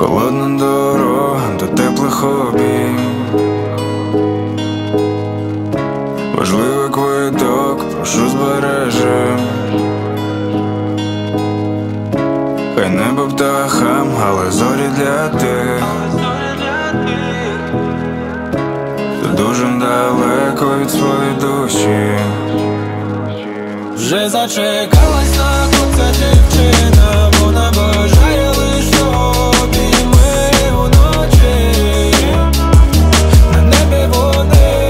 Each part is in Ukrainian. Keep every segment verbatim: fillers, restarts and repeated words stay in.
Холодна дорога до теплих обійм, важливий квиток, прошу збережем. Хай небо птахам, але зорі для тих, хто дуже далеко від своєї душі. Вже зачекалась на концерт дівчина, вона бажає лиш обійми уночі. На небі вони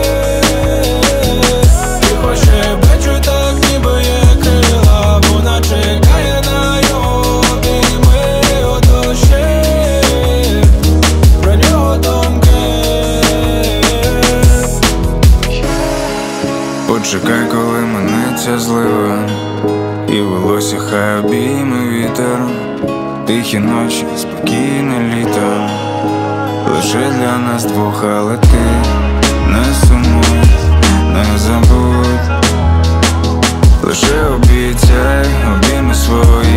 тихо шепочуть, так ніби є крила. Вона чекає на його обійми у душі, про нього думки. Почекай, коли минеться злива, і волосся хай обійме вітер. Тихі ночі, спокійне літо, лише для нас двох, але ти не сумуй, не забудь. Лише обіцяй обійми свої.